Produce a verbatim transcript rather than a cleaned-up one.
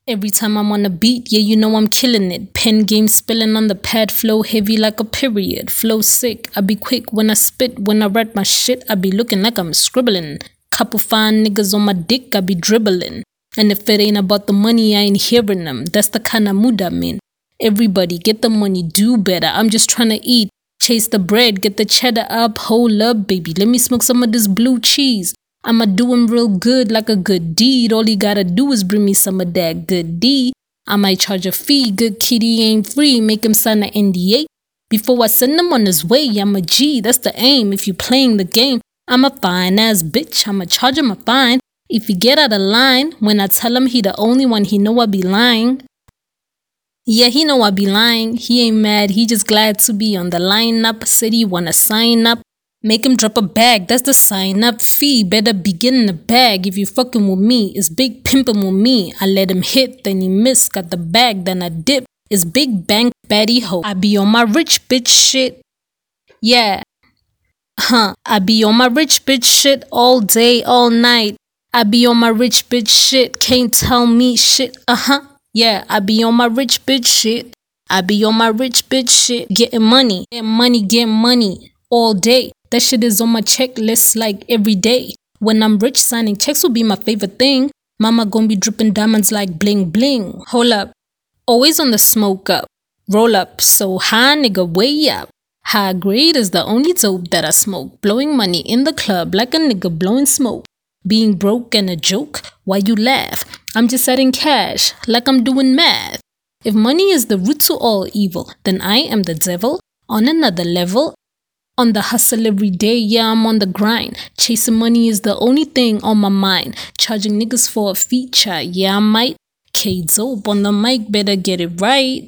Every time I'm on a beat, yeah, you know I'm killing it. Pen game spilling on the pad, flow heavy like a period. Flow sick, I be quick when I spit. When I write my shit, I be looking like I'm scribbling. Couple fine niggas on my dick, I be dribbling. And if it ain't about the money, I ain't hearing them. That's the kind of mood I'm in. Everybody get the money, do better. I'm just trying to eat. Chase the bread, get the cheddar up. Hold up, baby, let me smoke some of this blue cheese. I'ma do him real good like a good deed. All he gotta do is bring me some of that good D. I might charge a fee, good kitty ain't free. Make him sign an N D A. Before I send him on his way, I'm a G, that's the aim. If you playing the game, I'm a fine ass bitch. I'ma charge him a fine. If he get out of line, when I tell him he the only one, he know I be lying. Yeah, he know I be lying. He ain't mad, he just glad to be on the lineup. Said he wanna sign up. Make him drop a bag, that's the sign up fee. Better be getting the bag if you fucking with me. It's big pimpin' with me. I let him hit, then he miss. Got the bag, then I dip. It's big bank, baddie hoe. I be on my rich bitch shit. Yeah. Huh. I be on my rich bitch shit all day, all night. I be on my rich bitch shit. Can't tell me shit. Uh-huh. Yeah, I be on my rich bitch shit. I be on my rich bitch shit. Getting money. Get money, get money. All day. That shit is on my checklist like every day. When I'm rich, signing checks will be my favorite thing. Mama gon' be dripping diamonds like bling bling. Hold up. Always on the smoke up. Roll up. So high, nigga, way up. High grade is the only dope that I smoke. Blowing money in the club like a nigga blowing smoke. Being broke and a joke, why you laugh? I'm just adding cash like I'm doing math. If money is the root to all evil, then I am the devil on another level. On the hustle every day, yeah, I'm on the grind. Chasing money is the only thing on my mind. Charging niggas for a feature, yeah, I might. K-Dope on the mic, better get it right.